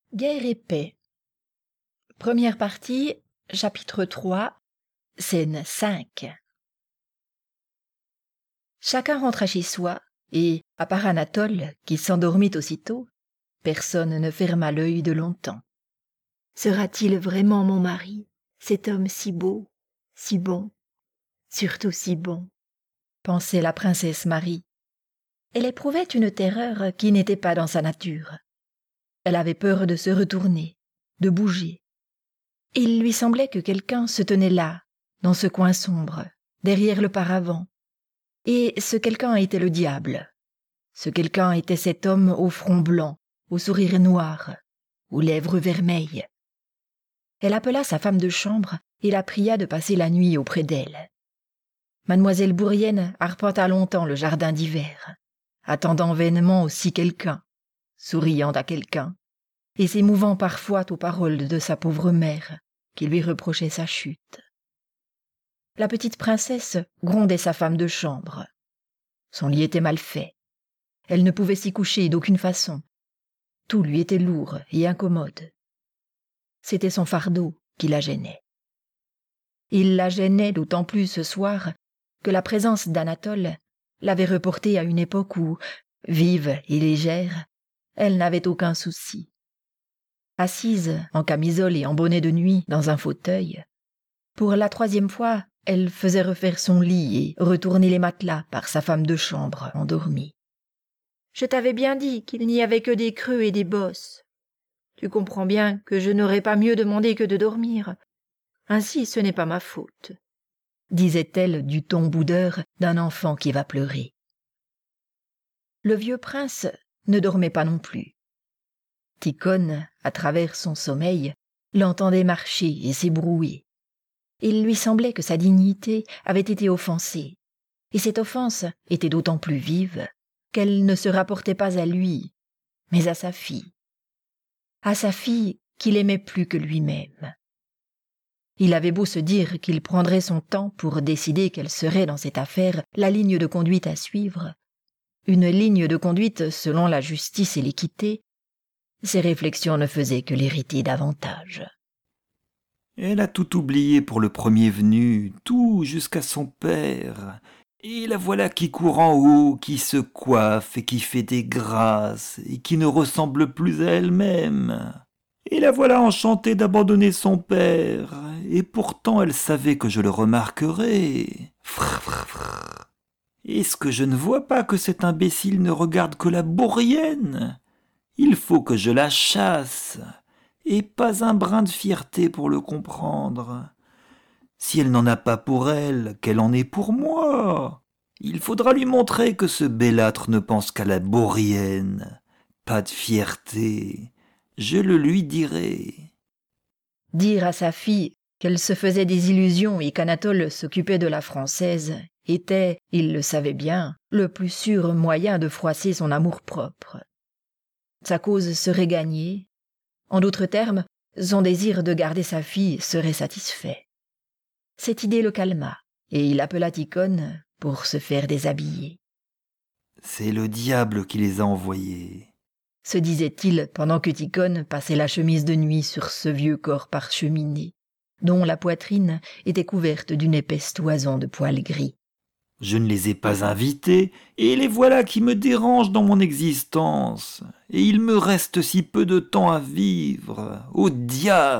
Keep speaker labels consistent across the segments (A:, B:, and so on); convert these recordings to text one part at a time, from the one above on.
A: Guerre et paix. Première partie, chapitre 3, scène 5. Chacun rentra chez soi, et, à part Anatole, qui s'endormit aussitôt, personne ne ferma l'œil de longtemps. Sera-t-il vraiment mon mari, cet homme si beau, si bon, surtout si bon, pensait la princesse Marie. Elle éprouvait une terreur qui n'était pas dans sa nature. Elle avait peur de se retourner, de bouger. Il lui semblait que quelqu'un se tenait là, dans ce coin sombre, derrière le paravent. Et ce quelqu'un était le diable. Ce quelqu'un était cet homme au front blanc, au sourire noir, aux lèvres vermeilles. Elle appela sa femme de chambre et la pria de passer la nuit auprès d'elle. Mademoiselle Bourienne arpenta longtemps le jardin d'hiver, attendant vainement aussi quelqu'un, souriant à quelqu'un, et s'émouvant parfois aux paroles de sa pauvre mère, qui lui reprochait sa chute. La petite princesse grondait sa femme de chambre. Son lit était mal fait. Elle ne pouvait s'y coucher d'aucune façon. Tout lui était lourd et incommode. C'était son fardeau qui la gênait. Il la gênait d'autant plus ce soir que la présence d'Anatole l'avait reportée à une époque où, vive et légère, elle n'avait aucun souci. Assise en camisole et en bonnet de nuit dans un fauteuil, pour la 3e fois, elle faisait refaire son lit et retourner les matelas par sa femme de chambre endormie. « Je t'avais bien dit qu'il n'y avait que des creux et des bosses. Tu comprends bien que je n'aurais pas mieux demandé que de dormir. Ainsi, ce n'est pas ma faute, » disait-elle du ton boudeur d'un enfant qui va pleurer. Le vieux prince ne dormait pas non plus. Tikhon, à travers son sommeil, l'entendait marcher et s'ébrouer. Il lui semblait que sa dignité avait été offensée, et cette offense était d'autant plus vive qu'elle ne se rapportait pas à lui, mais à sa fille qu'il aimait plus que lui-même. Il avait beau se dire qu'il prendrait son temps pour décider quelle serait dans cette affaire la ligne de conduite à suivre, une ligne de conduite selon la justice et l'équité, ses réflexions ne faisaient que l'irriter davantage.
B: Elle a tout oublié pour le premier venu, tout jusqu'à son père. Et la voilà qui court en haut, qui se coiffe et qui fait des grâces, et qui ne ressemble plus à elle-même. Et la voilà enchantée d'abandonner son père, et pourtant elle savait que je le remarquerais. Frr, frr, frr. Est-ce que je ne vois pas que cet imbécile ne regarde que la bourrienne ? Il faut que je la chasse, et pas un brin de fierté pour le comprendre. Si elle n'en a pas pour elle, qu'elle en ait pour moi. Il faudra lui montrer que ce bellâtre ne pense qu'à la bourrienne. Pas de fierté, je le lui dirai.
A: Dire à sa fille qu'elle se faisait des illusions et qu'Anatole s'occupait de la française était, il le savait bien, le plus sûr moyen de froisser son amour-propre. Sa cause serait gagnée. En d'autres termes, son désir de garder sa fille serait satisfait. Cette idée le calma, et il appela Tikhon pour se faire déshabiller.
B: « C'est le diable qui les a envoyés »,
A: se disait-il pendant que Tikhon passait la chemise de nuit sur ce vieux corps parcheminé, dont la poitrine était couverte d'une épaisse toison de poils gris.
B: « Je ne les ai pas invités, et les voilà qui me dérangent dans mon existence. Et il me reste si peu de temps à vivre. Au diable !»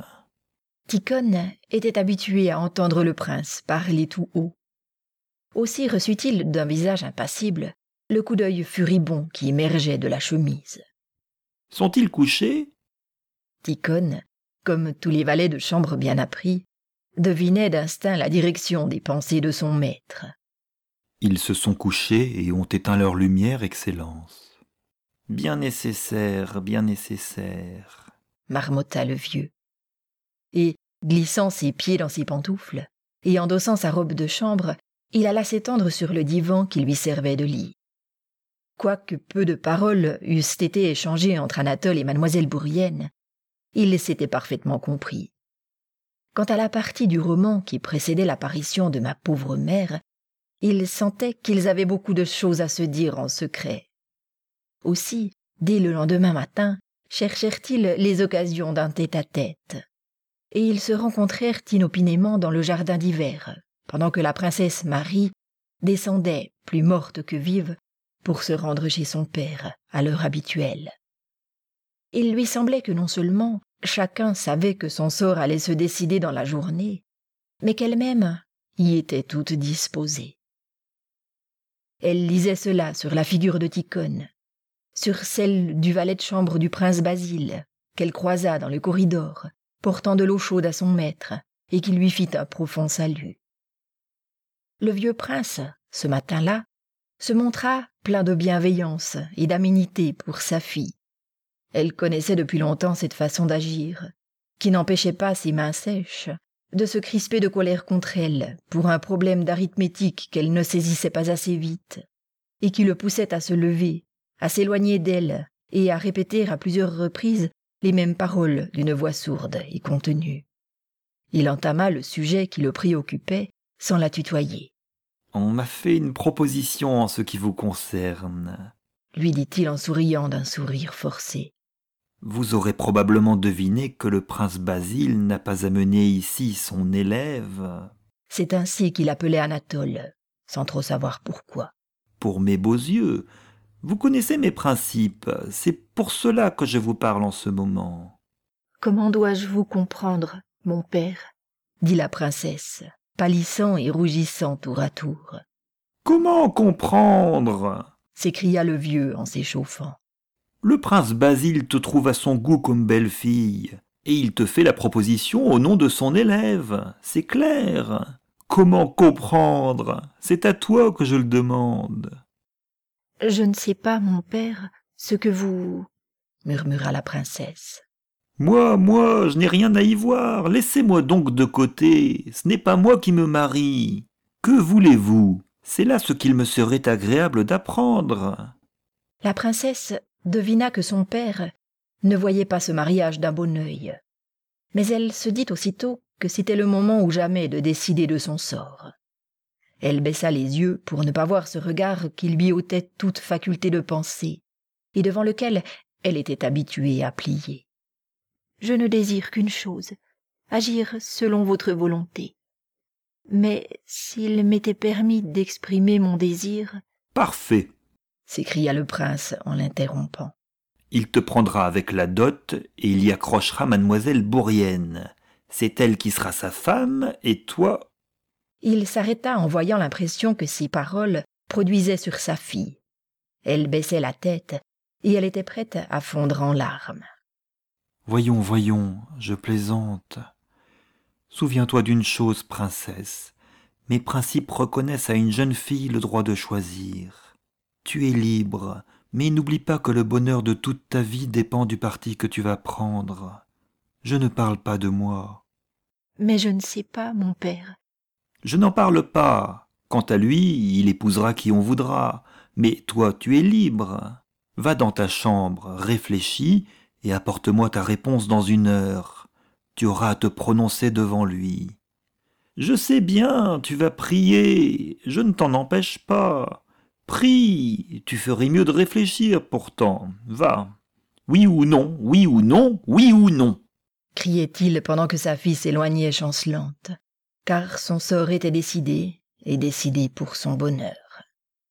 A: Tikhon était habitué à entendre le prince parler tout haut. Aussi reçut-il d'un visage impassible le coup d'œil furibond qui émergeait de la chemise.
B: « Sont-ils couchés ?»
A: Tikhon, comme tous les valets de chambre bien appris, devinait d'instinct la direction des pensées de son maître.
B: « Ils se sont couchés et ont éteint leur lumière, Excellence. »« Bien nécessaire,
A: marmotta le vieux. Et, glissant ses pieds dans ses pantoufles, et endossant sa robe de chambre, il alla s'étendre sur le divan qui lui servait de lit. Quoique peu de paroles eussent été échangées entre Anatole et mademoiselle Bourienne, ils s'étaient parfaitement compris. Quant à la partie du roman qui précédait l'apparition de ma pauvre mère, il sentait qu'ils avaient beaucoup de choses à se dire en secret. Aussi, dès le lendemain matin, cherchèrent-ils les occasions d'un tête-à-tête. Et ils se rencontrèrent inopinément dans le jardin d'hiver, pendant que la princesse Marie descendait, plus morte que vive, pour se rendre chez son père, à l'heure habituelle. Il lui semblait que non seulement chacun savait que son sort allait se décider dans la journée, mais qu'elle-même y était toute disposée. Elle lisait cela sur la figure de Tikhon, sur celle du valet de chambre du prince Basile, qu'elle croisa dans le corridor, portant de l'eau chaude à son maître, et qui lui fit un profond salut. Le vieux prince, ce matin-là, se montra plein de bienveillance et d'aménité pour sa fille. Elle connaissait depuis longtemps cette façon d'agir, qui n'empêchait pas ses mains sèches de se crisper de colère contre elle pour un problème d'arithmétique qu'elle ne saisissait pas assez vite, et qui le poussait à se lever, à s'éloigner d'elle et à répéter à plusieurs reprises les mêmes paroles d'une voix sourde et contenue. Il entama le sujet qui le préoccupait sans la tutoyer.
B: « On m'a fait une proposition en ce qui vous concerne, »
A: lui dit-il en souriant d'un sourire forcé.
B: Vous aurez probablement deviné que le prince Basile n'a pas amené ici son élève.
A: C'est ainsi qu'il appelait Anatole, sans trop savoir pourquoi.
B: Pour mes beaux yeux, vous connaissez mes principes, c'est pour cela que je vous parle en ce moment.
A: Comment dois-je vous comprendre, mon père ? Dit la princesse, pâlissant et rougissant tour à tour.
B: Comment comprendre ?
A: S'écria le vieux en s'échauffant.
B: Le prince Basile te trouve à son goût comme belle-fille, et il te fait la proposition au nom de son élève, c'est clair. Comment comprendre ? C'est à toi que je le demande.
A: Je ne sais pas, mon père, ce que vous... murmura la princesse.
B: Moi, je n'ai rien à y voir, laissez-moi donc de côté, ce n'est pas moi qui me marie. Que voulez-vous ? C'est là ce qu'il me serait agréable d'apprendre.
A: La princesse devina que son père ne voyait pas ce mariage d'un bon œil. Mais elle se dit aussitôt que c'était le moment ou jamais de décider de son sort. Elle baissa les yeux pour ne pas voir ce regard qui lui ôtait toute faculté de penser, et devant lequel elle était habituée à plier. « Je ne désire qu'une chose, agir selon votre volonté. Mais s'il m'était permis d'exprimer mon désir... »
B: « Parfait !»
A: s'écria le prince en l'interrompant.
B: Il te prendra avec la dot et il y accrochera mademoiselle Bourrienne. C'est elle qui sera sa femme et toi...
A: Il s'arrêta en voyant l'impression que ces paroles produisaient sur sa fille. Elle baissait la tête et elle était prête à fondre en larmes.
B: « Voyons, je plaisante. Souviens-toi d'une chose, princesse. Mes principes reconnaissent à une jeune fille le droit de choisir. Tu es libre, mais n'oublie pas que le bonheur de toute ta vie dépend du parti que tu vas prendre. Je ne parle pas de moi. »
A: « Mais je ne sais pas, mon père. »
B: « Je n'en parle pas. Quant à lui, il épousera qui on voudra. Mais toi, tu es libre. Va dans ta chambre, réfléchis et apporte-moi ta réponse dans 1 heure. Tu auras à te prononcer devant lui. Je sais bien, tu vas prier, je ne t'en empêche pas. Prie, tu ferais mieux de réfléchir pourtant. Va. Oui ou non, oui ou non, oui ou non. »
A: criait-il pendant que sa fille s'éloignait chancelante, car son sort était décidé, et décidé pour son bonheur.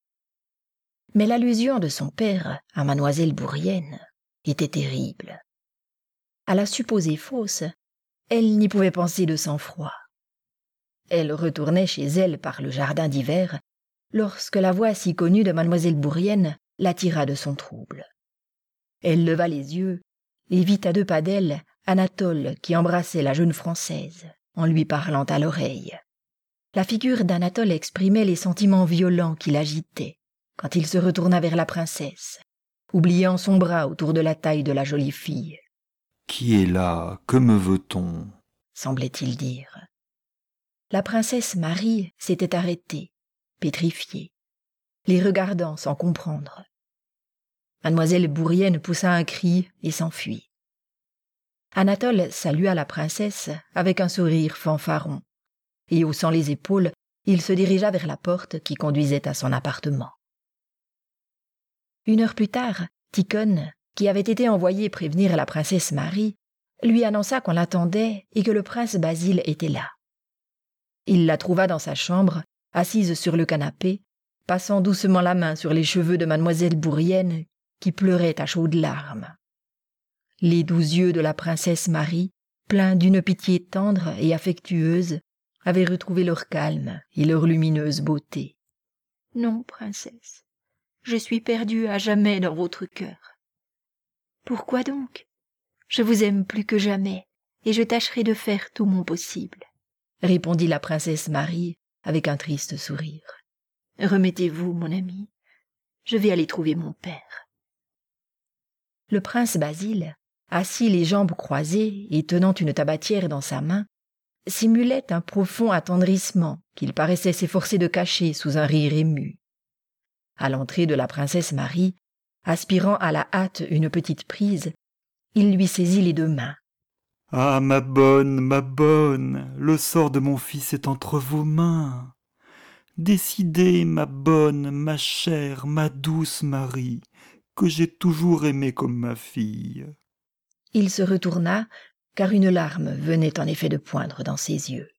A: Mais l'allusion de son père à mademoiselle Bourrienne était terrible. À la supposer fausse, elle n'y pouvait penser de sang-froid. Elle retournait chez elle par le jardin d'hiver, lorsque la voix si connue de mademoiselle Bourrienne l'attira de son trouble. Elle leva les yeux et vit à 2 pas d'elle Anatole qui embrassait la jeune Française en lui parlant à l'oreille. La figure d'Anatole exprimait les sentiments violents qui l'agitaient quand il se retourna vers la princesse, oubliant son bras autour de la taille de la jolie fille.
B: « Qui est là ? Que me veut-on »
A: semblait-il dire. La princesse Marie s'était arrêtée, pétrifiée, les regardant sans comprendre. Mademoiselle Bourrienne poussa un cri et s'enfuit. Anatole salua la princesse avec un sourire fanfaron, et haussant les épaules, il se dirigea vers la porte qui conduisait à son appartement. 1 heure plus tard, Tikhon, qui avait été envoyé prévenir la princesse Marie, lui annonça qu'on l'attendait et que le prince Basile était là. Il la trouva dans sa chambre, assise sur le canapé, passant doucement la main sur les cheveux de mademoiselle Bourienne, qui pleurait à chaudes larmes. Les doux yeux de la princesse Marie, pleins d'une pitié tendre et affectueuse, avaient retrouvé leur calme et leur lumineuse beauté. « Non, princesse, je suis perdue à jamais dans votre cœur. »« Pourquoi donc ? Je vous aime plus que jamais, et je tâcherai de faire tout mon possible. » répondit la princesse Marie avec un triste sourire. « Remettez-vous, mon ami, je vais aller trouver mon père. » Le prince Basile, assis les jambes croisées et tenant une tabatière dans sa main, simulait un profond attendrissement qu'il paraissait s'efforcer de cacher sous un rire ému. À l'entrée de la princesse Marie, aspirant à la hâte une petite prise, il lui saisit les 2 mains.
B: « Ah, ma bonne, le sort de mon fils est entre vos mains. Décidez, ma bonne, ma chère, ma douce Marie, que j'ai toujours aimée comme ma fille. »
A: Il se retourna, car une larme venait en effet de poindre dans ses yeux.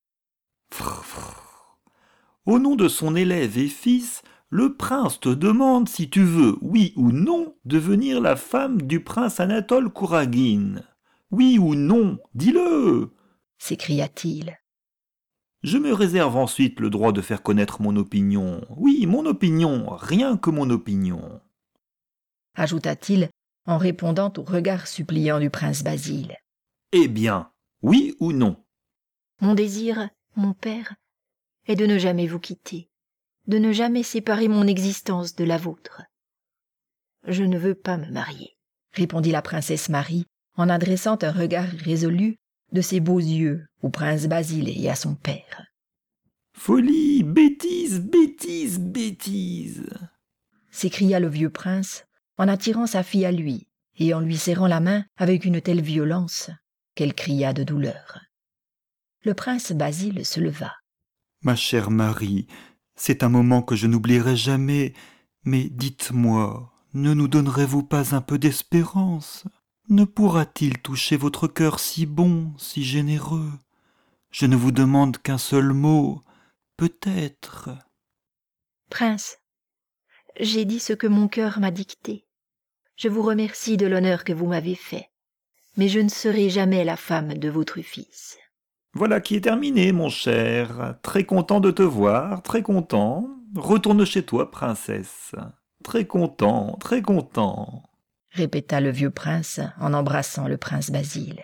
B: Au nom de son élève et fils, le prince te demande si tu veux, oui ou non, devenir la femme du prince Anatole Kouragine. Oui ou non, dis-le,
A: s'écria-t-il.
B: Je me réserve ensuite le droit de faire connaître mon opinion. Oui, mon opinion, rien que mon opinion,
A: ajouta-t-il en répondant au regard suppliant du prince Basile.
B: Eh bien, oui ou non?
A: Mon désir, mon père, est de ne jamais vous quitter, de ne jamais séparer mon existence de la vôtre. Je ne veux pas me marier, répondit la princesse Marie en adressant un regard résolu de ses beaux yeux au prince Basile et à son père.
B: Folie, bêtise, bêtise, bêtise,
A: s'écria le vieux prince en attirant sa fille à lui et en lui serrant la main avec une telle violence qu'elle cria de douleur. Le prince Basile se leva.
B: Ma chère Marie, c'est un moment que je n'oublierai jamais, mais dites-moi, ne nous donnerez-vous pas un peu d'espérance? Ne pourra-t-il toucher votre cœur si bon, si généreux? Je ne vous demande qu'un seul mot, peut-être.
A: Prince, j'ai dit ce que mon cœur m'a dicté. Je vous remercie de l'honneur que vous m'avez fait, mais je ne serai jamais la femme de votre fils.
B: Voilà qui est terminé, mon cher. Très content de te voir, très content. Retourne chez toi, princesse. Très content,
A: répéta le vieux prince en embrassant le prince Basile.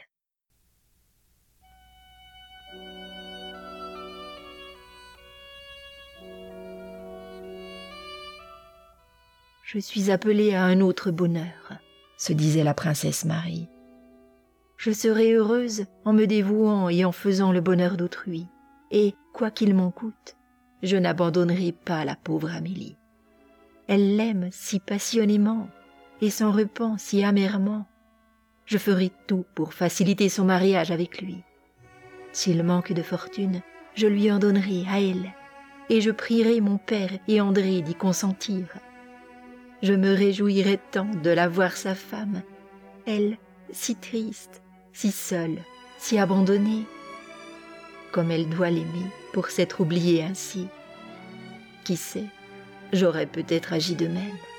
A: Je suis appelée à un autre bonheur, se disait la princesse Marie. Je serai heureuse en me dévouant et en faisant le bonheur d'autrui, et, quoi qu'il m'en coûte, je n'abandonnerai pas la pauvre Amélie. Elle l'aime si passionnément et s'en repent si amèrement. Je ferai tout pour faciliter son mariage avec lui. S'il manque de fortune, je lui en donnerai à elle, et je prierai mon père et André d'y consentir. Je me réjouirai tant de la voir sa femme, elle si triste, si seule, si abandonnée. Comme elle doit l'aimer pour s'être oubliée ainsi. Qui sait, j'aurais peut-être agi de même.